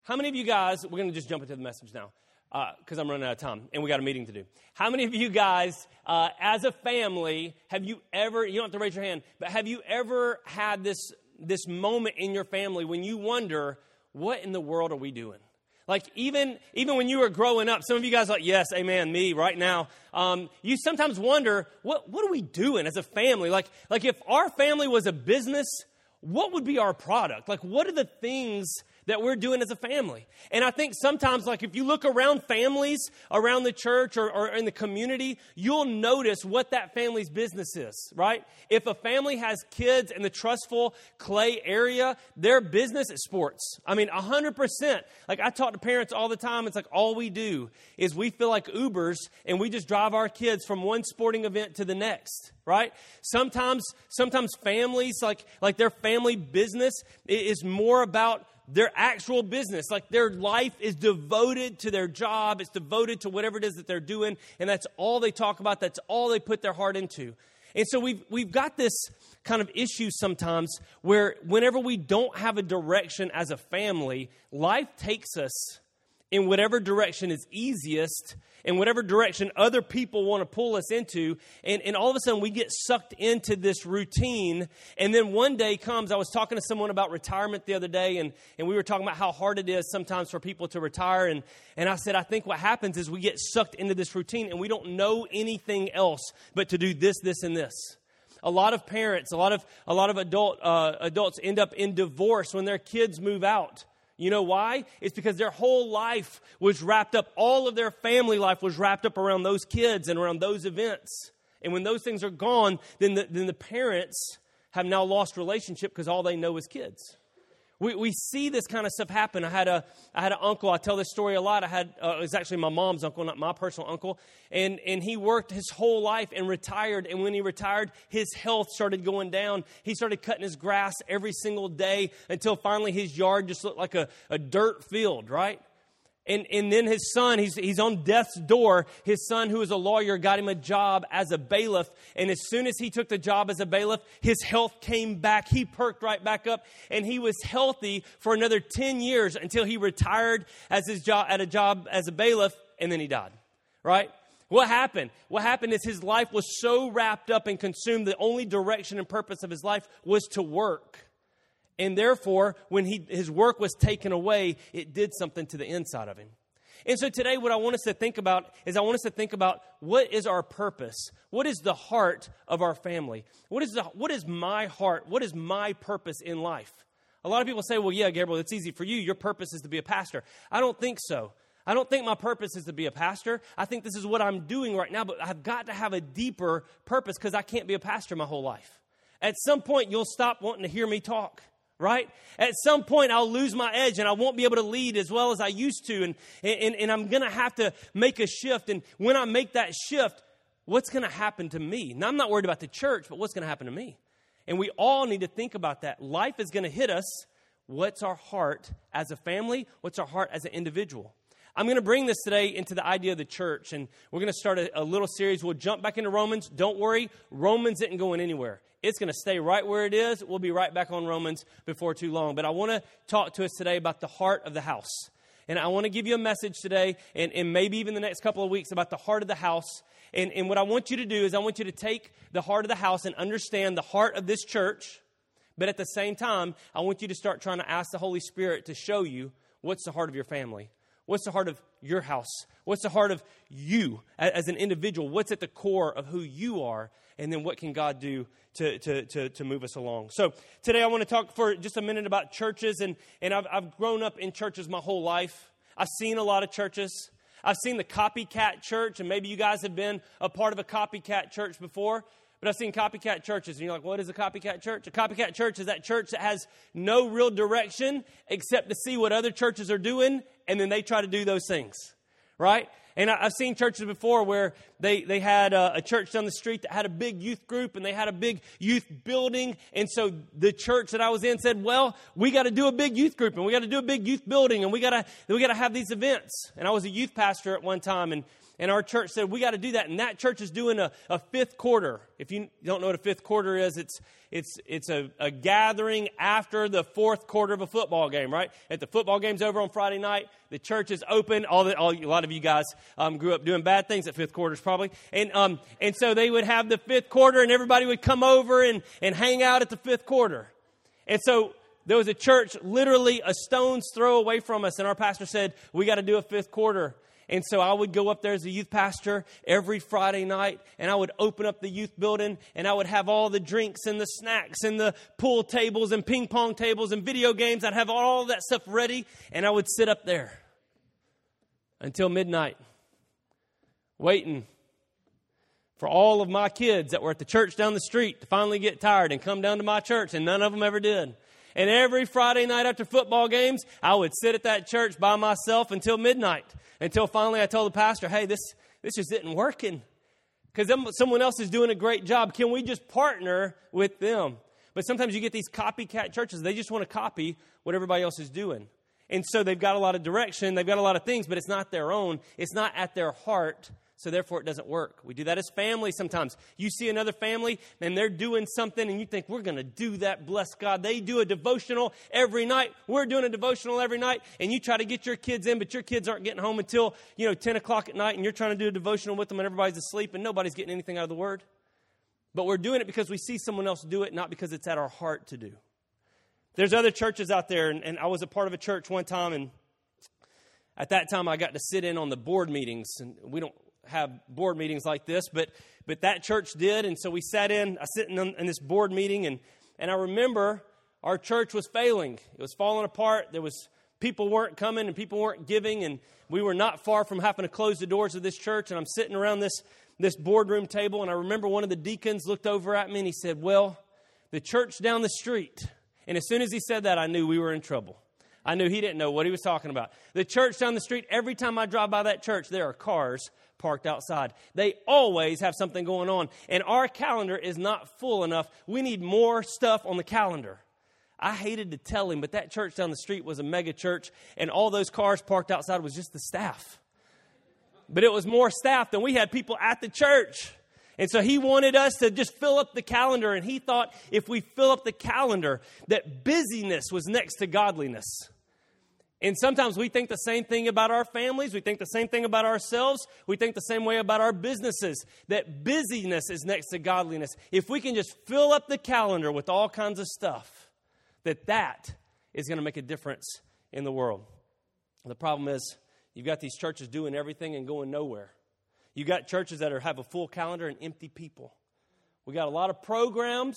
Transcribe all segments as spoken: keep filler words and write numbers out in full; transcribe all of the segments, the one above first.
How many of you guys, we're going to just jump into the message now because uh, I'm running out of time and we got a meeting to do. How many of you guys, uh, as a family, have you ever, you don't have to raise your hand, but have you ever had this, this moment in your family when you wonder, what in the world are we doing? Like even even when you were growing up, some of you guys are like, yes, amen, me right now. Um, you sometimes wonder, what what are we doing as a family? Like like if our family was a business, what would be our product? Like what are the things that we're doing as a family? And I think sometimes, like if you look around families, around the church or, or in the community, you'll notice what that family's business is, right? If a family has kids in the Trustful Clay area, their business is sports. I mean, one hundred percent. Like I talk to parents all the time. It's like all we do is we feel like Ubers and we just drive our kids from one sporting event to the next, right? Sometimes, sometimes families, like, like their family business is more about their actual business. Like their life is devoted to their job. It's devoted to whatever it is that they're doing. And that's all they talk about. That's all they put their heart into. And so we've, we've got this kind of issue sometimes where whenever we don't have a direction as a family, life takes us in whatever direction is easiest, in whatever direction other people want to pull us into. And, and all of a sudden we get sucked into this routine. And then one day comes, I was talking to someone about retirement the other day, and, and we were talking about how hard it is sometimes for people to retire. And, and I said, I think what happens is we get sucked into this routine and we don't know anything else but to do this, this, and this. A lot of parents, a lot of, a lot of adult uh, adults end up in divorce when their kids move out. You know why? It's because their whole life was wrapped up, all of their family life was wrapped up around those kids and around those events. And when those things are gone, then the, then the parents have now lost relationship because all they know is kids. We we see this kind of stuff happen. I had a I had an uncle. I tell this story a lot. I had uh, it was actually my mom's uncle, not my personal uncle, and and he worked his whole life and retired. And when he retired, his health started going down. He started cutting his grass every single day until finally his yard just looked like a, a dirt field, right? And and then his son, he's he's on death's door. His son, who is a lawyer, got him a job as a bailiff. And as soon as he took the job as a bailiff, his health came back. He perked right back up. And he was healthy for another ten years until he retired as his job at a job as a bailiff. And then he died, right? What happened? What happened is his life was so wrapped up and consumed. The only direction and purpose of his life was to work. And therefore, when he, his work was taken away, it did something to the inside of him. And so today what I want us to think about is I want us to think about what is our purpose? What is the heart of our family? What is the, what is my heart? What is my purpose in life? A lot of people say, well, yeah, Gabriel, it's easy for you. Your purpose is to be a pastor. I don't think so. I don't think my purpose is to be a pastor. I think this is what I'm doing right now, but I've got to have a deeper purpose because I can't be a pastor my whole life. At some point, you'll stop wanting to hear me talk. Right? At some point, I'll lose my edge and I won't be able to lead as well as I used to. And, and, and I'm going to have to make a shift. And when I make that shift, what's going to happen to me? Now, I'm not worried about the church, but what's going to happen to me? And we all need to think about that. Life is going to hit us. What's our heart as a family? What's our heart as an individual? I'm going to bring this today into the idea of the church. And we're going to start a, a little series. We'll jump back into Romans. Don't worry. Romans isn't going anywhere. It's going to stay right where it is. We'll be right back on Romans before too long. But I want to talk to us today about the heart of the house. And I want to give you a message today and, and maybe even the next couple of weeks about the heart of the house. And, and what I want you to do is I want you to take the heart of the house and understand the heart of this church. But at the same time, I want you to start trying to ask the Holy Spirit to show you what's the heart of your family. What's the heart of your house? What's the heart of you as an individual? What's at the core of who you are? And then what can God do to, to, to, to move us along? So today I want to talk for just a minute about churches. And, and I've, I've grown up in churches my whole life. I've seen a lot of churches. I've seen the copycat church. And maybe you guys have been a part of a copycat church before. But I've seen copycat churches. And you're like, what is a copycat church? A copycat church is that church that has no real direction except to see what other churches are doing. And then they try to do those things. Right? And I, I've seen churches before where they, they had a, a church down the street that had a big youth group and they had a big youth building. And so the church that I was in said, well, we got to do a big youth group and we got to do a big youth building and we got to we got to have these events. And I was a youth pastor at one time, and And our church said, we got to do that. And that church is doing a, a fifth quarter. If you don't know what a fifth quarter is, it's it's it's a, a gathering after the fourth quarter of a football game, right? If the football game's over on Friday night, the church is open. All, the, all A lot of you guys um, grew up doing bad things at fifth quarters probably. And um and so they would have the fifth quarter and everybody would come over and, and hang out at the fifth quarter. And so there was a church literally a stone's throw away from us. And our pastor said, we got to do a fifth quarter. And so I would go up there as a youth pastor every Friday night, and I would open up the youth building, and I would have all the drinks and the snacks and the pool tables and ping pong tables and video games. I'd have all that stuff ready, and I would sit up there until midnight, waiting for all of my kids that were at the church down the street to finally get tired and come down to my church, and none of them ever did. And every Friday night after football games, I would sit at that church by myself until midnight. Until finally I told the pastor, hey, this, this just isn't working. Because someone else is doing a great job. Can we just partner with them? But sometimes you get these copycat churches. They just want to copy what everybody else is doing. And so they've got a lot of direction. They've got a lot of things, but it's not their own. It's not at their heart. So therefore, it doesn't work. We do that as family sometimes. You see another family, and they're doing something, and you think, we're going to do that, bless God. They do a devotional every night. We're doing a devotional every night, and you try to get your kids in, but your kids aren't getting home until, you know, ten o'clock at night, and you're trying to do a devotional with them, and everybody's asleep, and nobody's getting anything out of the Word. But we're doing it because we see someone else do it, not because it's at our heart to do. There's other churches out there, and, and I was a part of a church one time, and at that time, I got to sit in on the board meetings, and we don't have board meetings like this, but but that church did, and so we sat in, I sat in, in this board meeting, and, and I remember our church was failing. It was falling apart. There was, people weren't coming, and people weren't giving, and we were not far from having to close the doors of this church, and I'm sitting around this, this boardroom table, and I remember one of the deacons looked over at me, and he said, well, the church down the street, and as soon as he said that, I knew we were in trouble. I knew he didn't know what he was talking about. The church down the street, every time I drive by that church, there are cars parked outside. They always have something going on. And our calendar is not full enough. We need more stuff on the calendar. I hated to tell him, but that church down the street was a mega church, and all those cars parked outside was just the staff. But it was more staff than we had people at the church. And so he wanted us to just fill up the calendar, and he thought if we fill up the calendar, that busyness was next to godliness. And sometimes we think the same thing about our families. We think the same thing about ourselves. We think the same way about our businesses, that busyness is next to godliness. If we can just fill up the calendar with all kinds of stuff, that that is going to make a difference in the world. The problem is you've got these churches doing everything and going nowhere. You've got churches that are, have a full calendar and empty people. We got a lot of programs,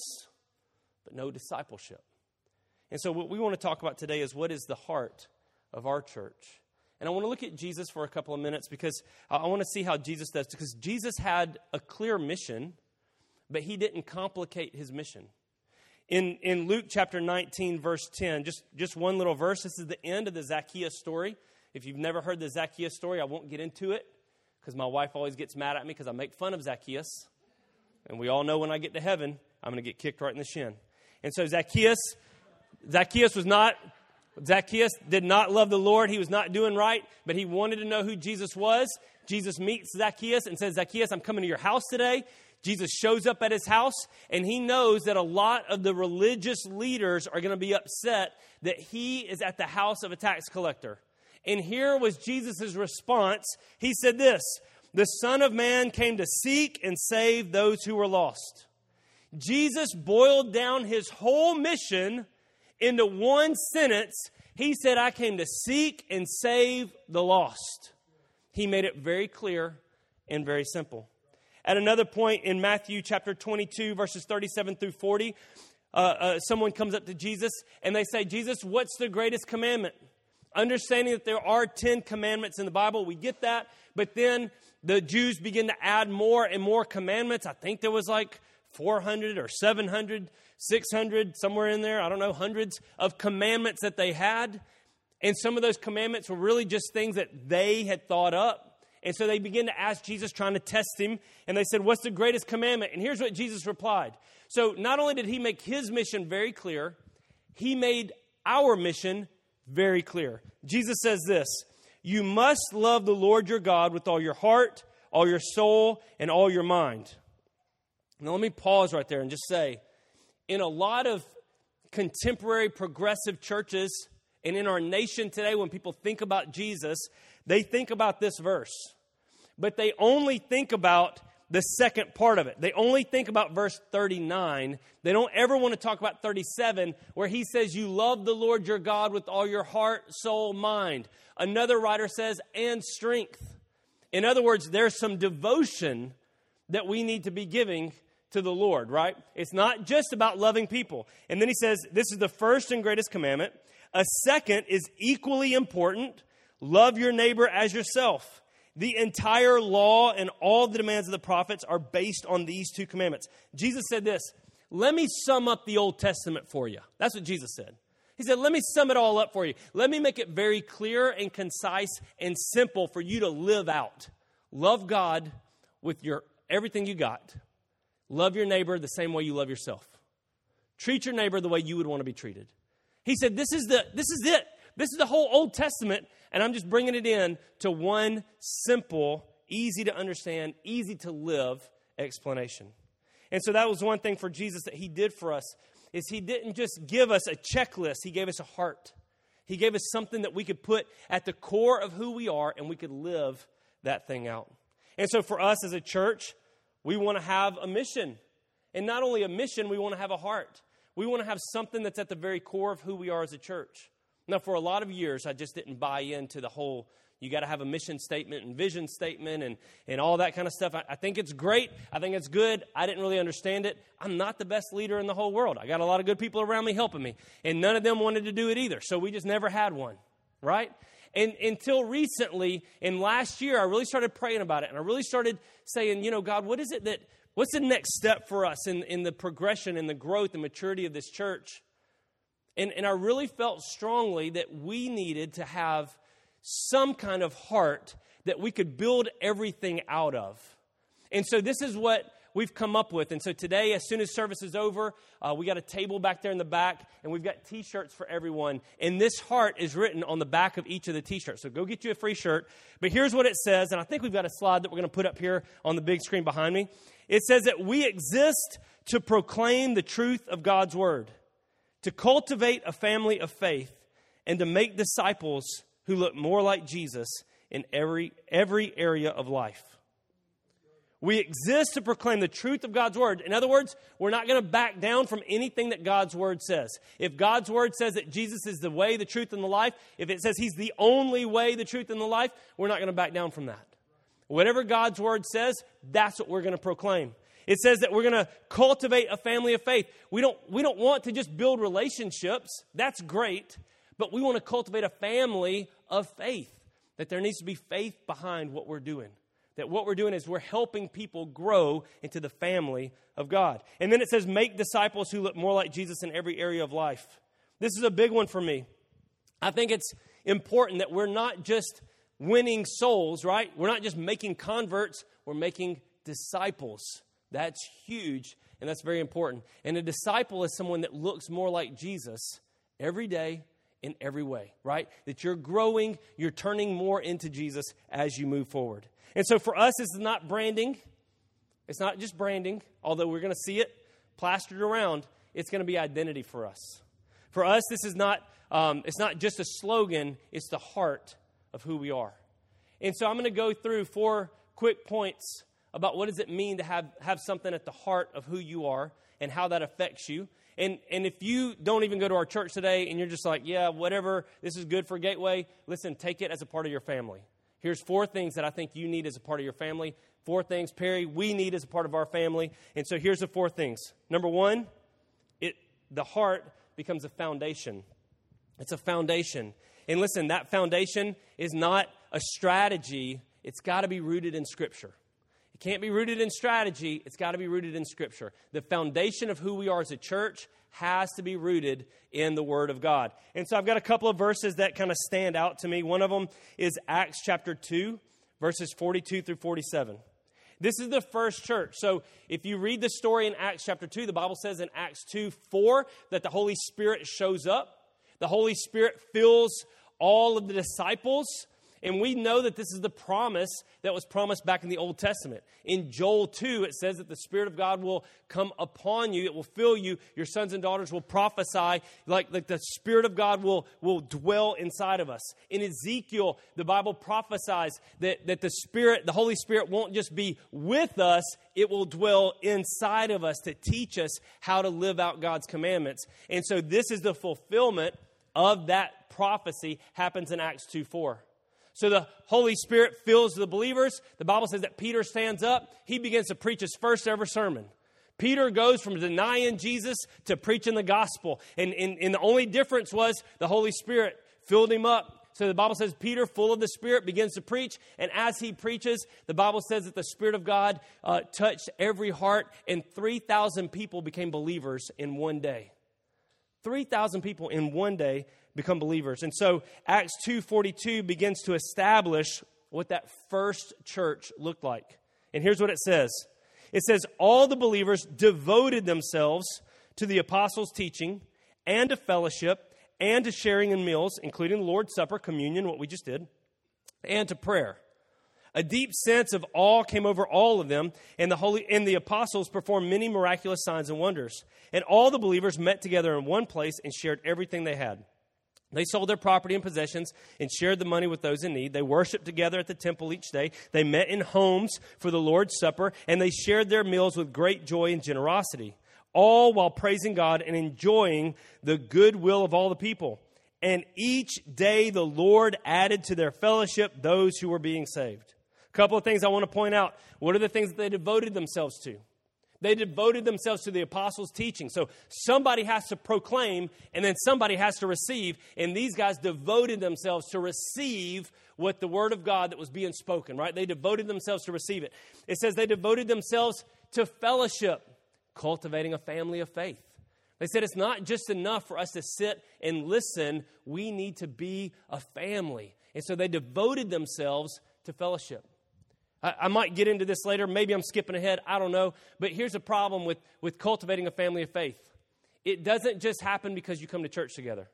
but no discipleship. And so what we want to talk about today is what is the heart of our church. And I want to look at Jesus for a couple of minutes because I want to see how Jesus does. Because Jesus had a clear mission, but he didn't complicate his mission. In, in Luke chapter nineteen, verse ten, just, just one little verse. This is the end of the Zacchaeus story. If you've never heard the Zacchaeus story, I won't get into it because my wife always gets mad at me because I make fun of Zacchaeus. And we all know when I get to heaven, I'm going to get kicked right in the shin. And so Zacchaeus, Zacchaeus was not... Zacchaeus did not love the Lord. He was not doing right, but he wanted to know who Jesus was. Jesus meets Zacchaeus and says, Zacchaeus, I'm coming to your house today. Jesus shows up at his house, and he knows that a lot of the religious leaders are going to be upset that he is at the house of a tax collector. And here was Jesus' response. He said this, the Son of Man came to seek and save those who were lost. Jesus boiled down his whole mission into one sentence. He said, I came to seek and save the lost. He made it very clear and very simple. At another point in Matthew chapter twenty-two, verses thirty-seven through forty, uh, uh, someone comes up to Jesus and they say, Jesus, what's the greatest commandment? Understanding that there are ten commandments in the Bible, we get that. But then the Jews begin to add more and more commandments. I think there was like four hundred or seven hundred, six hundred, somewhere in there, I don't know, hundreds of commandments that they had. And some of those commandments were really just things that they had thought up. And so they begin to ask Jesus, trying to test him. And they said, what's the greatest commandment? And here's what Jesus replied. So not only did he make his mission very clear, he made our mission very clear. Jesus says this, you must love the Lord your God with all your heart, all your soul, and all your mind. Now let me pause right there and just say, in a lot of contemporary progressive churches and in our nation today, when people think about Jesus, they think about this verse. But they only think about the second part of it. They only think about verse thirty-nine. They don't ever want to talk about thirty-seven, where he says, you love the Lord your God with all your heart, soul, mind. Another writer says, and strength. In other words, there's some devotion that we need to be giving to the Lord, right? It's not just about loving people. And then he says, this is the first and greatest commandment. A second is equally important. Love your neighbor as yourself. The entire law and all the demands of the prophets are based on these two commandments. Jesus said this, let me sum up the Old Testament for you. That's what Jesus said. He said, let me sum it all up for you. Let me make it very clear and concise and simple for you to live out. Love God with your everything you got. Love your neighbor the same way you love yourself. Treat your neighbor the way you would want to be treated. He said, this is the this is it. This is the whole Old Testament, and I'm just bringing it in to one simple, easy to understand, easy to live explanation. And so that was one thing for Jesus that he did for us, is he didn't just give us a checklist, he gave us a heart. He gave us something that we could put at the core of who we are, and we could live that thing out. And so for us as a church, we want to have a mission. And not only a mission, we want to have a heart. We want to have something that's at the very core of who we are as a church. Now, for a lot of years, I just didn't buy into the whole, you got to have a mission statement and vision statement and, and all that kind of stuff. I, I think it's great. I think it's good. I didn't really understand it. I'm not the best leader in the whole world. I got a lot of good people around me helping me. And none of them wanted to do it either. So we just never had one, right? And until recently, in last year, I really started praying about it. And I really started saying, you know, God, what is it that, what's the next step for us in, in the progression and the growth and maturity of this church? And, and I really felt strongly that we needed to have some kind of heart that we could build everything out of. And so this is what we've come up with. And so today, as soon as service is over, uh, we got a table back there in the back, and we've got T-shirts for everyone. And this heart is written on the back of each of the T-shirts. So go get you a free shirt. But here's what it says, and I think we've got a slide that we're going to put up here on the big screen behind me. It says that we exist to proclaim the truth of God's word, to cultivate a family of faith, and to make disciples who look more like Jesus in every every area of life. We exist to proclaim the truth of God's word. In other words, we're not going to back down from anything that God's word says. If God's word says that Jesus is the way, the truth, and the life, if it says he's the only way, the truth, and the life, we're not going to back down from that. Whatever God's word says, that's what we're going to proclaim. It says that we're going to cultivate a family of faith. We don't, we don't want to just build relationships. That's great. But we want to cultivate a family of faith. That there needs to be faith behind what we're doing. That what we're doing is we're helping people grow into the family of God. And then it says, make disciples who look more like Jesus in every area of life. This is a big one for me. I think it's important that we're not just winning souls, right? We're not just making converts. We're making disciples. That's huge, and that's very important. And a disciple is someone that looks more like Jesus every day in every way, right? That you're growing, you're turning more into Jesus as you move forward. And so for us, this is not branding. It's not just branding, although we're going to see it plastered around. It's going to be identity for us. For us, this is not, um, it's not just a slogan. It's the heart of who we are. And so I'm going to go through four quick points about what does it mean to have, have something at the heart of who you are and how that affects you. And and if you don't even go to our church today and you're just like, yeah, whatever, this is good for Gateway, listen, take it as a part of your family. Here's four things that I think you need as a part of your family. Four things, Perry, we need as a part of our family. And so here's the four things. Number one, it the heart becomes a foundation. It's a foundation. And listen, that foundation is not a strategy. It's got to be rooted in Scripture. It can't be rooted in strategy. It's got to be rooted in Scripture. The foundation of who we are as a church has to be rooted in the Word of God. And so I've got a couple of verses that kind of stand out to me. One of them is Acts chapter two, verses forty-two through forty-seven. This is the first church. So if you read the story in Acts chapter two, the Bible says in Acts two four that the Holy Spirit shows up. The Holy Spirit fills all of the disciples. And we know that this is the promise that was promised back in the Old Testament. In Joel two, it says that the Spirit of God will come upon you. It will fill you. Your sons and daughters will prophesy. Like, like the Spirit of God will, will dwell inside of us. In Ezekiel, the Bible prophesies that, that the Spirit, the Holy Spirit won't just be with us. It will dwell inside of us to teach us how to live out God's commandments. And so this is the fulfillment of that prophecy, happens in Acts two four. So the Holy Spirit fills the believers. The Bible says that Peter stands up. He begins to preach his first ever sermon. Peter goes from denying Jesus to preaching the gospel. And, and, and the only difference was the Holy Spirit filled him up. So the Bible says Peter, full of the Spirit, begins to preach. And as he preaches, the Bible says that the Spirit of God uh, touched every heart. And three thousand people became believers in one day. three thousand people in one day become believers. And so Acts two forty-two begins to establish what that first church looked like. And here's what it says. It says, all the believers devoted themselves to the apostles' teaching and to fellowship and to sharing in meals, including the Lord's Supper, communion, what we just did, and to prayer. A deep sense of awe came over all of them, and the holy and the apostles performed many miraculous signs and wonders. And all the believers met together in one place and shared everything they had. They sold their property and possessions and shared the money with those in need. They worshiped together at the temple each day. They met in homes for the Lord's Supper, and they shared their meals with great joy and generosity, all while praising God and enjoying the goodwill of all the people. And each day the Lord added to their fellowship those who were being saved. A couple of things I want to point out. What are the things that they devoted themselves to? They devoted themselves to the apostles' teaching. So somebody has to proclaim, and then somebody has to receive. And these guys devoted themselves to receive what the word of God that was being spoken, right? They devoted themselves to receive it. It says they devoted themselves to fellowship, cultivating a family of faith. They said it's not just enough for us to sit and listen. We need to be a family. And so they devoted themselves to fellowship. I might get into this later. Maybe I'm skipping ahead. I don't know. But here's a problem with, with cultivating a family of faith. It doesn't just happen because you come to church together.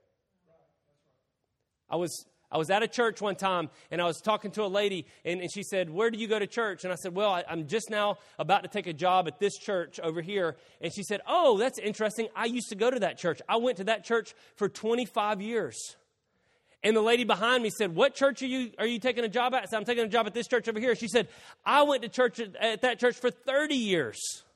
I was I was at a church one time, and I was talking to a lady, and, and she said, where do you go to church? And I said, well, I, I'm just now about to take a job at this church over here. And she said, oh, that's interesting. I used to go to that church. I went to that church for twenty-five years. And the lady behind me said, what church are you are you taking a job at? I said, I'm taking a job at this church over here. She said, I went to church at, at that church for thirty years.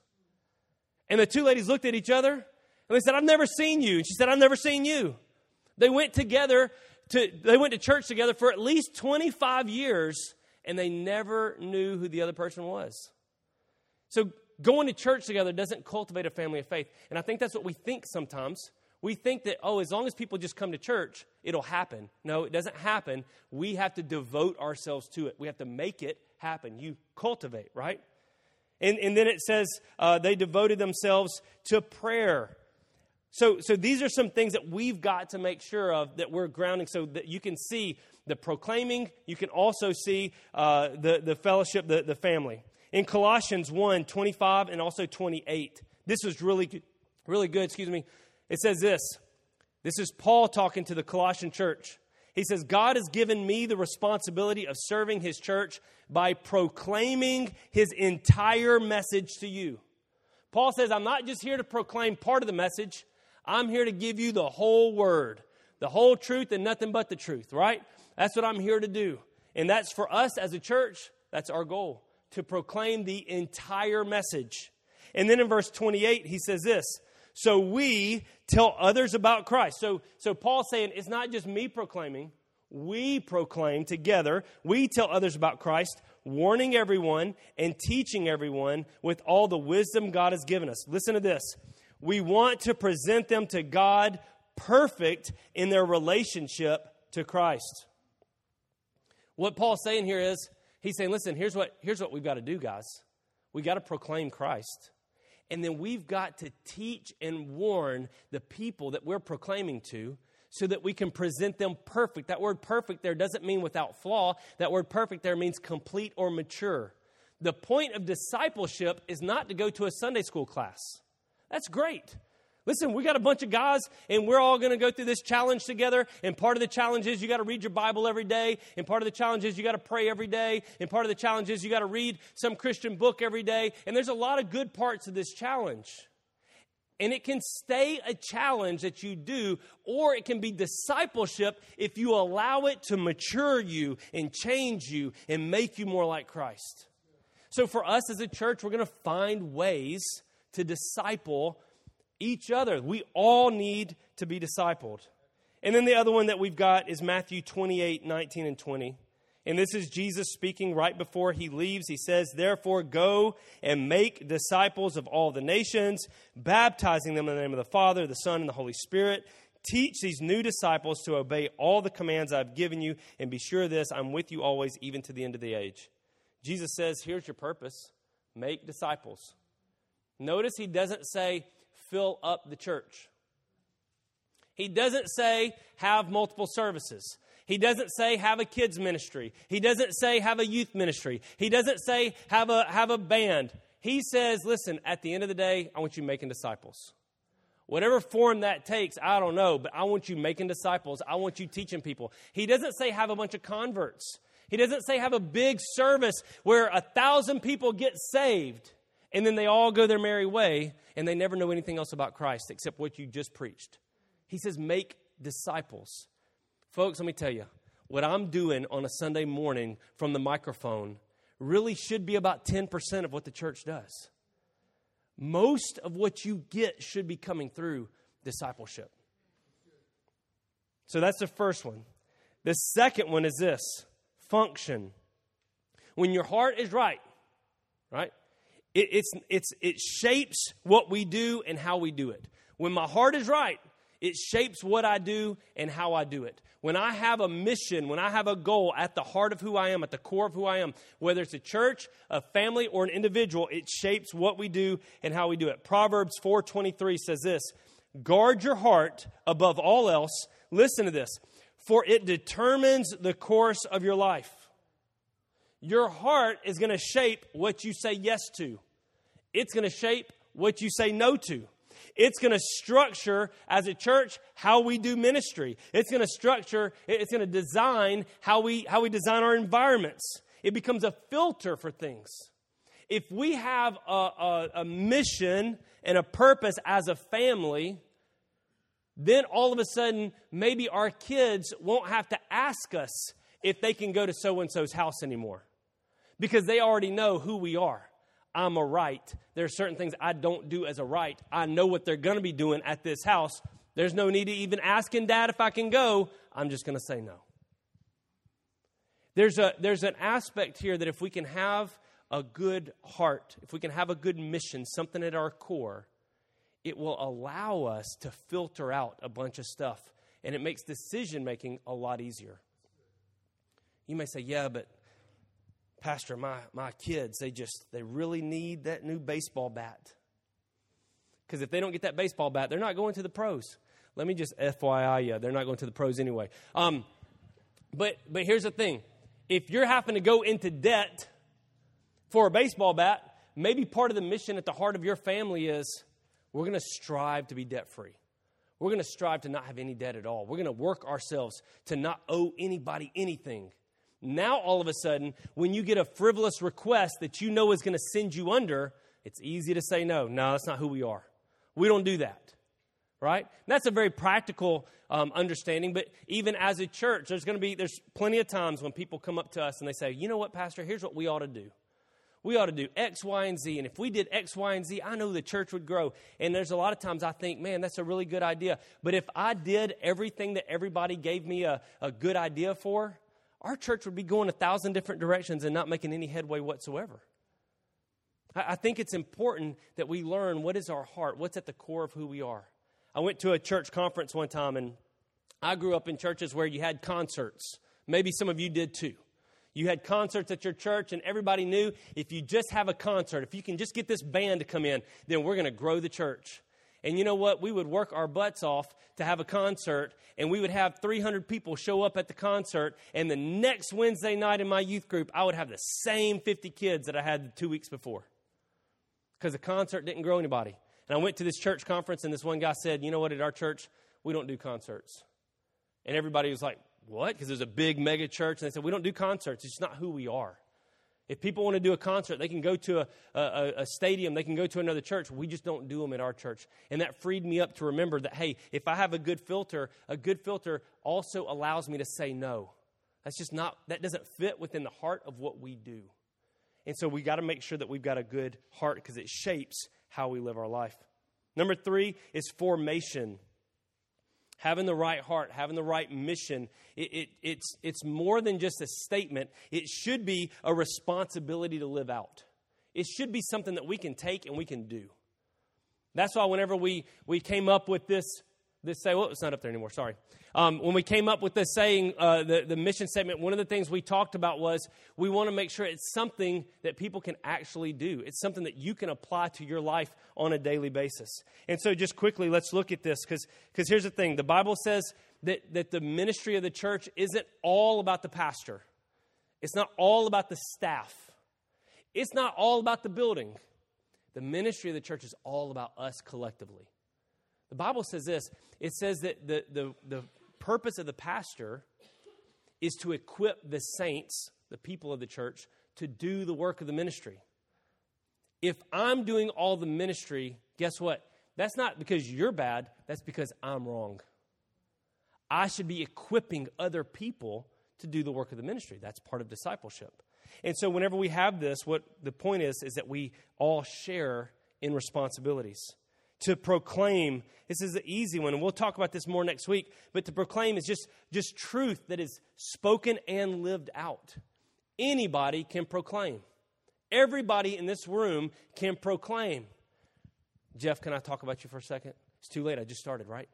And the two ladies looked at each other, and they said, I've never seen you. And she said, I've never seen you. They went together, to they went to church together for at least twenty-five years, and they never knew who the other person was. So going to church together doesn't cultivate a family of faith. And I think that's what we think sometimes. We think that, oh, as long as people just come to church, it'll happen. No, it doesn't happen. We have to devote ourselves to it. We have to make it happen. You cultivate, right? And, and then it says uh, they devoted themselves to prayer. So, so these are some things that we've got to make sure of, that we're grounding, so that you can see the proclaiming. You can also see uh, the, the fellowship, the, the family. In Colossians one, twenty-five and also twenty-eight, this was really, really good, excuse me. It says this. This is Paul talking to the Colossian church. He says, God has given me the responsibility of serving his church by proclaiming his entire message to you. Paul says, I'm not just here to proclaim part of the message. I'm here to give you the whole word, the whole truth and nothing but the truth, right? That's what I'm here to do. And that's for us as a church, that's our goal, to proclaim the entire message. And then in verse twenty-eight, he says this. So we tell others about Christ. So, so Paul's saying it's not just me proclaiming. We proclaim together. We tell others about Christ, warning everyone and teaching everyone with all the wisdom God has given us. Listen to this. We want to present them to God perfect in their relationship to Christ. What Paul's saying here is, he's saying, listen, here's what, here's what we've got to do, guys. We got to proclaim Christ. And then we've got to teach and warn the people that we're proclaiming to so that we can present them perfect. That word perfect there doesn't mean without flaw. That word perfect there means complete or mature. The point of discipleship is not to go to a Sunday school class. That's great. Listen, we got a bunch of guys, and we're all going to go through this challenge together. And part of the challenge is you got to read your Bible every day. And part of the challenge is you got to pray every day. And part of the challenge is you got to read some Christian book every day. And there's a lot of good parts of this challenge. And it can stay a challenge that you do, or it can be discipleship if you allow it to mature you and change you and make you more like Christ. So for us as a church, we're going to find ways to disciple each other. We all need to be discipled. And then the other one that we've got is Matthew twenty-eight, nineteen, and twenty. And this is Jesus speaking right before he leaves. He says, therefore, go and make disciples of all the nations, baptizing them in the name of the Father, the Son, and the Holy Spirit. Teach these new disciples to obey all the commands I've given you, and be sure of this, I'm with you always, even to the end of the age. Jesus says, here's your purpose. Make disciples. Notice he doesn't say, fill up the church. He doesn't say, have multiple services. He doesn't say, have a kids ministry. He doesn't say, have a youth ministry. He doesn't say, have a, have a band. He says, listen, at the end of the day, I want you making disciples. Whatever form that takes, I don't know, but I want you making disciples. I want you teaching people. He doesn't say, have a bunch of converts. He doesn't say, have a big service where a thousand people get saved, and then they all go their merry way, and they never know anything else about Christ except what you just preached. He says, make disciples. Folks, let me tell you, what I'm doing on a Sunday morning from the microphone really should be about ten percent of what the church does. Most of what you get should be coming through discipleship. So that's the first one. The second one is this, function. When your heart is right, right? It, it's, it's, it shapes what we do and how we do it. When my heart is right, it shapes what I do and how I do it. When I have a mission, when I have a goal at the heart of who I am, at the core of who I am, whether it's a church, a family, or an individual, it shapes what we do and how we do it. Proverbs four twenty-three says this, guard your heart above all else. Listen to this, for it determines the course of your life. Your heart is going to shape what you say yes to. It's going to shape what you say no to. It's going to structure, as a church, how we do ministry. It's going to structure, it's going to design how we, how we design our environments. It becomes a filter for things. If we have a, a, a mission and a purpose as a family, then all of a sudden, maybe our kids won't have to ask us if they can go to so-and-so's house anymore, because they already know who we are. I'm a right. There are certain things I don't do as a right. I know what they're going to be doing at this house. There's no need to even asking Dad if I can go. I'm just going to say no. There's a there's an aspect here that if we can have a good heart, if we can have a good mission, something at our core, it will allow us to filter out a bunch of stuff, and it makes decision-making a lot easier. You may say, yeah, but Pastor, my, my kids, they just, they really need that new baseball bat. Because if they don't get that baseball bat, they're not going to the pros. Let me just F Y I you, they're not going to the pros anyway. Um, but but here's the thing. If you're having to go into debt for a baseball bat, maybe part of the mission at the heart of your family is we're going to strive to be debt-free. We're going to strive to not have any debt at all. We're going to work ourselves to not owe anybody anything. Now, all of a sudden, when you get a frivolous request that you know is going to send you under, it's easy to say no. No, that's not who we are. We don't do that, right? And that's a very practical um, understanding, but even as a church, there's going to be, there's plenty of times when people come up to us and they say, you know what, Pastor, here's what we ought to do. We ought to do X, Y, and Z, and if we did X, Y, and Z, I know the church would grow. And there's a lot of times I think, man, that's a really good idea. But if I did everything that everybody gave me a, a good idea for, our church would be going a thousand different directions and not making any headway whatsoever. I, I think it's important that we learn what is our heart, what's at the core of who we are. I went to a church conference one time, and I grew up in churches where you had concerts. Maybe some of you did too. You had concerts at your church, and everybody knew if you just have a concert, if you can just get this band to come in, then we're going to grow the church. And you know what? We would work our butts off to have a concert, and we would have three hundred people show up at the concert, and the next Wednesday night in my youth group, I would have the same fifty kids that I had the two weeks before because the concert didn't grow anybody. And I went to this church conference, and this one guy said, you know what, at our church, we don't do concerts. And everybody was like, what? Because there's a big mega church, and they said, we don't do concerts. It's just not who we are. If people want to do a concert, they can go to a, a, a stadium. They can go to another church. We just don't do them at our church. And that freed me up to remember that, hey, if I have a good filter, a good filter also allows me to say no. That's just not, that doesn't fit within the heart of what we do. And so we got to make sure that we've got a good heart because it shapes how we live our life. Number three is formation. Having the right heart, having the right mission, it, it, it's, it's more than just a statement. It should be a responsibility to live out. It should be something that we can take and we can do. That's why whenever we, we came up with this, this say, well, it's not up there anymore, sorry. Um, when we came up with this saying, uh, the, the mission statement, one of the things we talked about was we want to make sure it's something that people can actually do. It's something that you can apply to your life on a daily basis. And so just quickly, let's look at this because because here's the thing. The Bible says that, that the ministry of the church isn't all about the pastor. It's not all about the staff. It's not all about the building. The ministry of the church is all about us collectively. The Bible says this. It says that the, the, the purpose of the pastor is to equip the saints, the people of the church, to do the work of the ministry. If I'm doing all the ministry, guess what? That's not because you're bad. That's because I'm wrong. I should be equipping other people to do the work of the ministry. That's part of discipleship. And so whenever we have this, what the point is, is that we all share in responsibilities. To proclaim, this is the easy one, and we'll talk about this more next week, but to proclaim is just, just truth that is spoken and lived out. Anybody can proclaim. Everybody in this room can proclaim. Jeff, can I talk about you for a second? It's too late. I just started, right?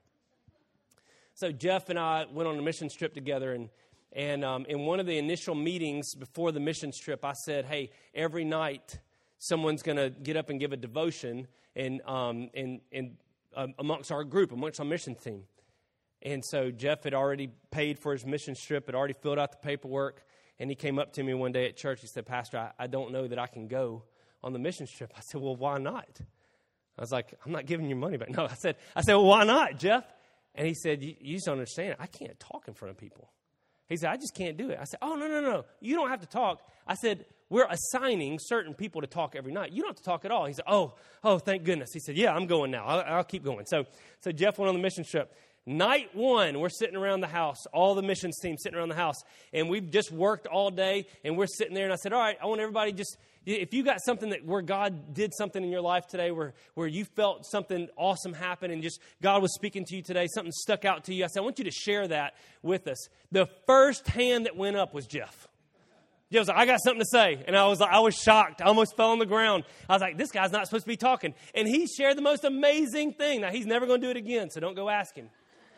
So Jeff and I went on a missions trip together, and and um, in one of the initial meetings before the missions trip, I said, hey, every night someone's going to get up and give a devotion and um, and, and uh, amongst our group, amongst our missions team. And so Jeff had already paid for his mission trip, had already filled out the paperwork, and he came up to me one day at church. He said, Pastor, I, I don't know that I can go on the mission trip. I said, well, why not? I was like, I'm not giving you money back. No, I said, I said, well, why not, Jeff? And he said, you, you just don't understand. I can't talk in front of people. He said, I just can't do it. I said, oh, no, no, no. You don't have to talk. I said, we're assigning certain people to talk every night. You don't have to talk at all. He said, oh, oh, thank goodness. He said, yeah, I'm going now. I'll, I'll keep going. So, so Jeff went on the mission trip. Night one, we're sitting around the house, all the missions team sitting around the house, and we've just worked all day, and we're sitting there, and I said, all right, I want everybody just, if you got something that where God did something in your life today, where, where you felt something awesome happen, and just God was speaking to you today, something stuck out to you, I said, I want you to share that with us. The first hand that went up was Jeff. Jeff was like, I got something to say. And I was like, I was shocked. I almost fell on the ground. I was like, this guy's not supposed to be talking. And he shared the most amazing thing. Now, he's never going to do it again, so don't go ask him.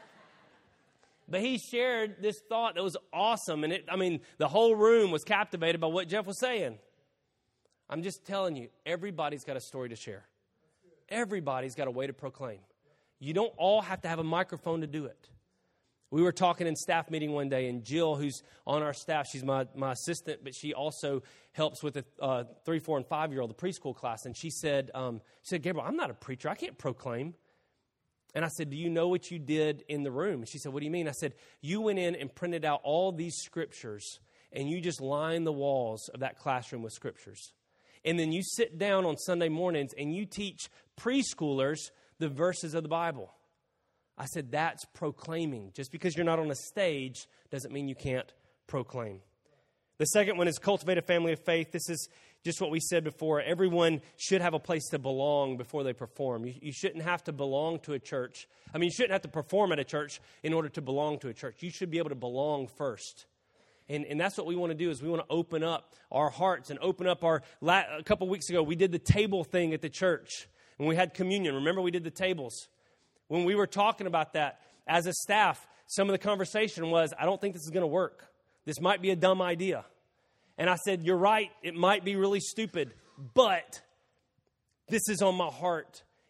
But he shared this thought that was awesome. And it, I mean, the whole room was captivated by what Jeff was saying. I'm just telling you, everybody's got a story to share. Everybody's got a way to proclaim. You don't all have to have a microphone to do it. We were talking in staff meeting one day, and Jill, who's on our staff, she's my, my assistant, but she also helps with the uh, three, four, and five-year-old, the preschool class. And she said, um, she said, Gabriel, I'm not a preacher. I can't proclaim. And I said, do you know what you did in the room? And she said, what do you mean? I said, you went in and printed out all these scriptures, and you just lined the walls of that classroom with scriptures. And then you sit down on Sunday mornings, and you teach preschoolers the verses of the Bible. I said, that's proclaiming. Just because you're not on a stage doesn't mean you can't proclaim. The second one is cultivate a family of faith. This is just what we said before. Everyone should have a place to belong before they perform. You, you shouldn't have to belong to a church. I mean, you shouldn't have to perform at a church in order to belong to a church. You should be able to belong first. And, and that's what we want to do is we want to open up our hearts and open up our, a couple weeks ago, we did the table thing at the church. When we had communion, remember we did the tables. When we were talking about that as a staff, some of the conversation was, I don't think this is going to work. This might be a dumb idea. And I said, you're right, it might be really stupid, but this is on my heart.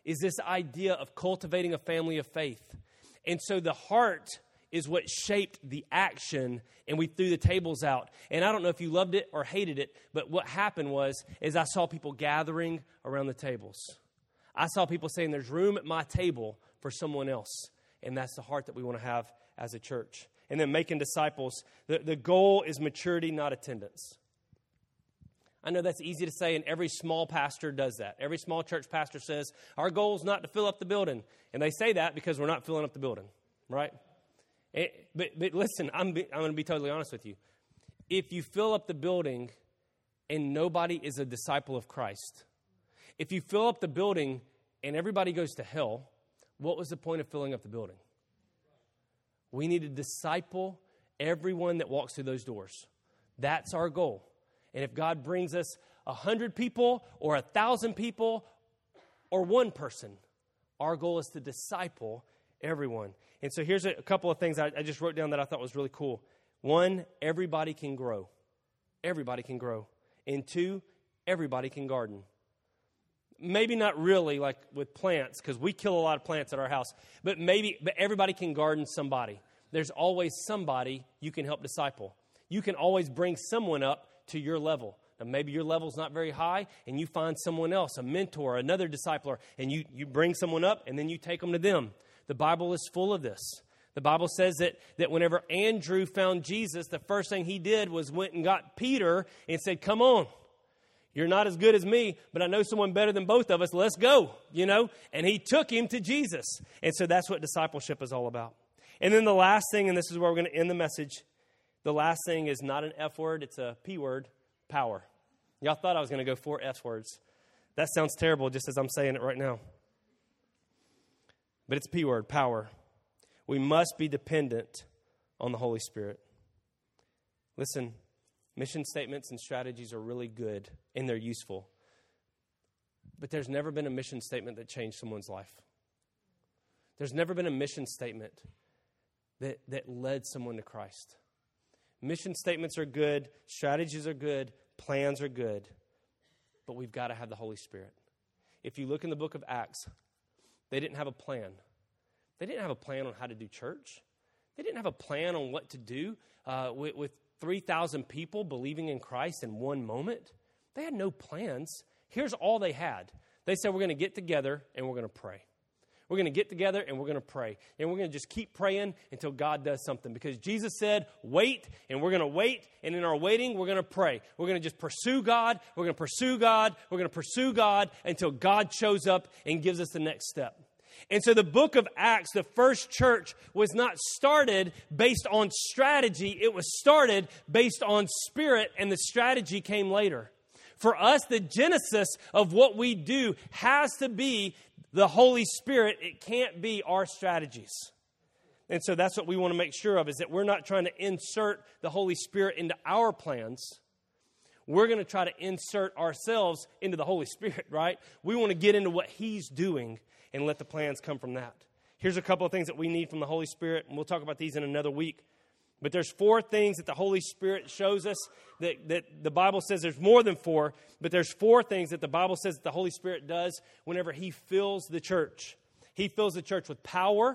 is this idea of cultivating a family of faith. And so the heart is what shaped the action, and we threw the tables out. And I don't know if you loved it or hated it, but what happened was, is I saw people gathering around the tables. I saw people saying, there's room at my table for someone else. And that's the heart that we want to have as a church. And then making disciples. The, the goal is maturity, not attendance. I know that's easy to say, and every small pastor does that. Every small church pastor says, our goal is not to fill up the building. And they say that because we're not filling up the building, right? It, but, but listen, I'm, be, I'm going to be totally honest with you. If you fill up the building and nobody is a disciple of Christ, if you fill up the building and everybody goes to hell, what was the point of filling up the building? We need to disciple everyone that walks through those doors. That's our goal. And if God brings us a hundred people or a thousand people or one person, our goal is to disciple everyone. And so here's a, a couple of things I, I just wrote down that I thought was really cool. One, everybody can grow. Everybody can grow. And two, everybody can garden. Maybe not really like with plants, because we kill a lot of plants at our house. But maybe, but everybody can garden somebody. There's always somebody you can help disciple. You can always bring someone up to your level. Now, maybe your level's not very high, and you find someone else, a mentor, another discipler, and you, you bring someone up, and then you take them to them. The Bible is full of this. The Bible says that, that whenever Andrew found Jesus, the first thing he did was went and got Peter and said, come on, you're not as good as me, but I know someone better than both of us. Let's go, you know. And he took him to Jesus. And so that's what discipleship is all about. And then the last thing, and this is where we're going to end the message, the last thing is not an F word, it's a P word, power. Y'all thought I was going to go four F words. That sounds terrible just as I'm saying it right now. But it's P word, power. We must be dependent on the Holy Spirit. Listen, mission statements and strategies are really good and they're useful. But there's never been a mission statement that changed someone's life. There's never been a mission statement that, that led someone to Christ. Mission statements are good, strategies are good, plans are good, but we've got to have the Holy Spirit. If you look in the book of Acts, they didn't have a plan. They didn't have a plan on how to do church. They didn't have a plan on what to do uh, with, with three thousand people believing in Christ in one moment. They had no plans. Here's all they had. They said, we're going to get together and we're going to pray. We're going to get together and we're going to pray. And we're going to just keep praying until God does something. Because Jesus said, wait, and we're going to wait. And in our waiting, we're going to pray. We're going to just pursue God. We're going to pursue God. We're going to pursue God until God shows up and gives us the next step. And so the book of Acts, the first church, was not started based on strategy. It was started based on spirit, and the strategy came later. For us, the genesis of what we do has to be the Holy Spirit. It can't be our strategies. And so that's what we want to make sure of, is that we're not trying to insert the Holy Spirit into our plans. We're going to try to insert ourselves into the Holy Spirit, right? We want to get into what He's doing and let the plans come from that. Here's a couple of things that we need from the Holy Spirit, and we'll talk about these in another week. But there's four things that the Holy Spirit shows us that, that the Bible says there's more than four, but there's four things that the Bible says that the Holy Spirit does whenever He fills the church. He fills the church with power.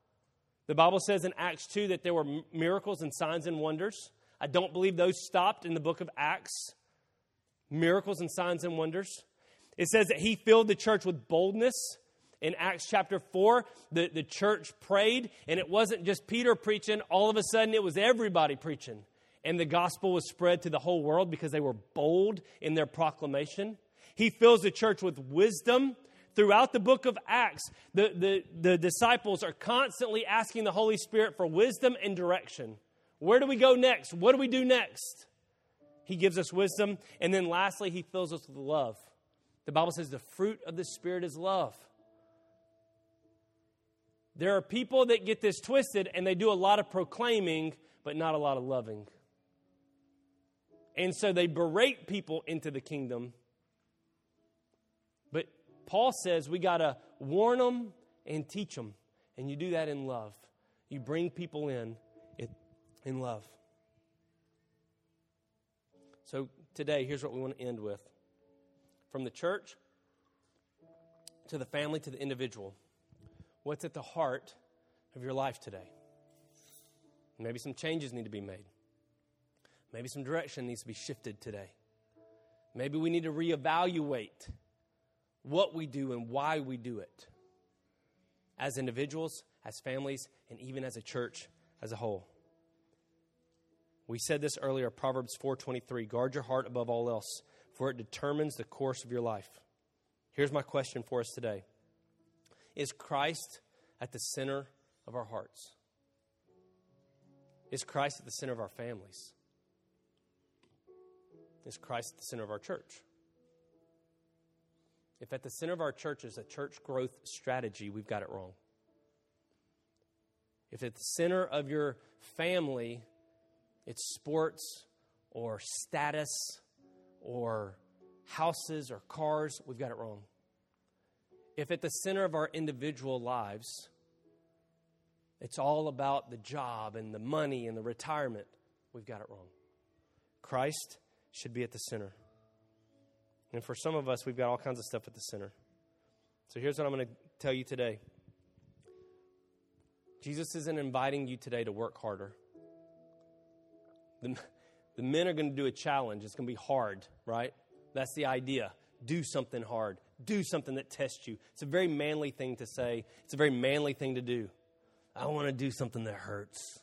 The Bible says in Acts two that there were miracles and signs and wonders. I don't believe those stopped in the book of Acts. Miracles and signs and wonders. It says that He filled the church with boldness. In Acts chapter four, the, the church prayed, and it wasn't just Peter preaching. All of a sudden, it was everybody preaching. And the gospel was spread to the whole world because they were bold in their proclamation. He fills the church with wisdom. Throughout the book of Acts, the, the, the disciples are constantly asking the Holy Spirit for wisdom and direction. Where do we go next? What do we do next? He gives us wisdom. And then lastly, He fills us with love. The Bible says the fruit of the Spirit is love. There are people that get this twisted and they do a lot of proclaiming, but not a lot of loving. And so they berate people into the kingdom. But Paul says we got to warn them and teach them. And you do that in love. You bring people in in love. So today, here's what we want to end with. From the church, to the family, to the individual. What's at the heart of your life today? Maybe some changes need to be made. Maybe some direction needs to be shifted today. Maybe we need to reevaluate what we do and why we do it as individuals, as families, and even as a church as a whole. We said this earlier, Proverbs four twenty-three, guard your heart above all else, for it determines the course of your life. Here's my question for us today. Is Christ at the center of our hearts? Is Christ at the center of our families? Is Christ at the center of our church? If at the center of our church is a church growth strategy, we've got it wrong. If at the center of your family it's sports or status or houses or cars, we've got it wrong. If at the center of our individual lives it's all about the job and the money and the retirement, we've got it wrong. Christ should be at the center. And for some of us, we've got all kinds of stuff at the center. So here's what I'm going to tell you today. Jesus isn't inviting you today to work harder. The, the men are going to do a challenge. It's going to be hard, right? That's the idea. Do something hard. Do something that tests you. It's a very manly thing to say. It's a very manly thing to do. I want to do something that hurts.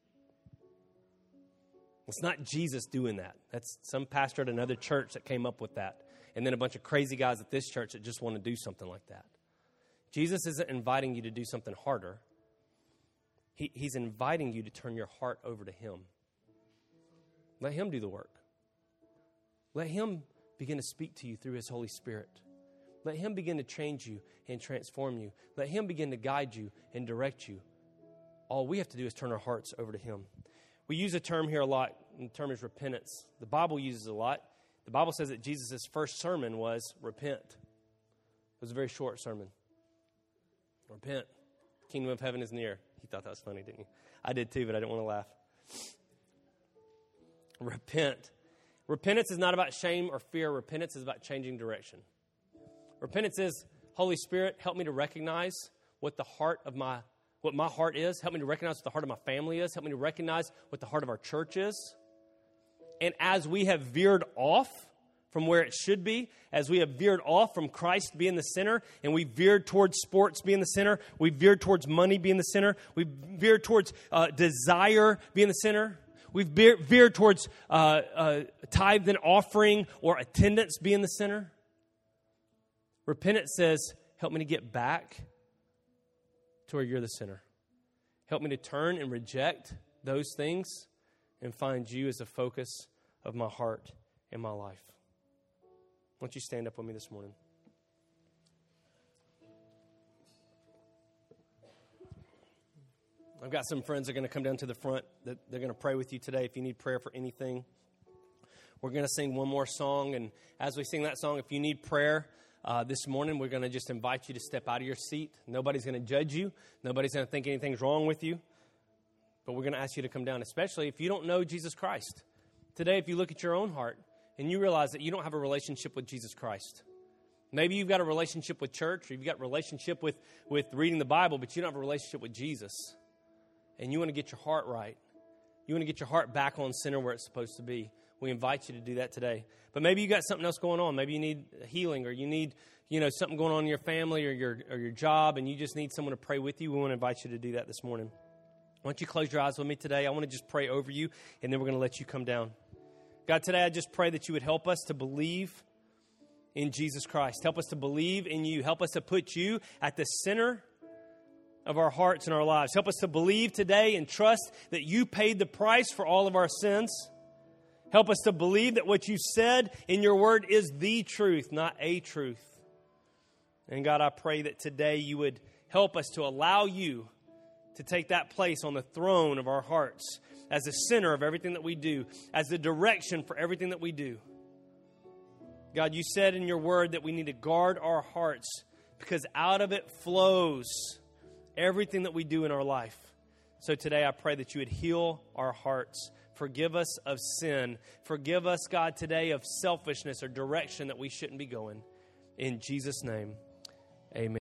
It's not Jesus doing that. That's some pastor at another church that came up with that. And then a bunch of crazy guys at this church that just want to do something like that. Jesus isn't inviting you to do something harder. He, he's inviting you to turn your heart over to Him. Let Him do the work. Let Him begin to speak to you through His Holy Spirit. Let Him begin to change you and transform you. Let Him begin to guide you and direct you. All we have to do is turn our hearts over to Him. We use a term here a lot, and the term is repentance. The Bible uses it a lot. The Bible says that Jesus' first sermon was repent. It was a very short sermon. Repent. The kingdom of heaven is near. He thought that was funny, didn't he? I did too, but I didn't want to laugh. Repent. Repentance is not about shame or fear. Repentance is about changing direction. Repentance is, Holy Spirit, help me to recognize what the heart of my, what my heart is. Help me to recognize what the heart of my family is. Help me to recognize what the heart of our church is. And as we have veered off from where it should be, as we have veered off from Christ being the center, and we veered towards sports being the center, we veered towards money being the center, we veered towards uh, desire being the center, we've veered, veered towards uh, uh, tithe and offering or attendance being the center. Repentance says, help me to get back to where you're the center. Help me to turn and reject those things and find you as the focus of my heart and my life. Why don't you stand up with me this morning? I've got some friends that are going to come down to the front. That they're going to pray with you today if you need prayer for anything. We're going to sing one more song, and as we sing that song, if you need prayer uh, this morning, we're going to just invite you to step out of your seat. Nobody's going to judge you. Nobody's going to think anything's wrong with you. But we're going to ask you to come down, especially if you don't know Jesus Christ. Today, if you look at your own heart and you realize that you don't have a relationship with Jesus Christ. Maybe you've got a relationship with church, or you've got a relationship with, with reading the Bible, but you don't have a relationship with Jesus. And you want to get your heart right. You want to get your heart back on center where it's supposed to be. We invite you to do that today. But maybe you got something else going on. Maybe you need healing, or you need, you know, something going on in your family or your or your job, and you just need someone to pray with you. We want to invite you to do that this morning. Why don't you close your eyes with me today? I want to just pray over you, and then we're going to let you come down. God, today I just pray that you would help us to believe in Jesus Christ. Help us to believe in you. Help us to put you at the center of our hearts and our lives. Help us to believe today and trust that you paid the price for all of our sins. Help us to believe that what you said in your word is the truth, not a truth. And God, I pray that today you would help us to allow you to take that place on the throne of our hearts as the center of everything that we do, as the direction for everything that we do. God, you said in your word that we need to guard our hearts because out of it flows everything that we do in our life. So today I pray that you would heal our hearts. Forgive us of sin. Forgive us, God, today of selfishness or direction that we shouldn't be going. In Jesus' name, Amen.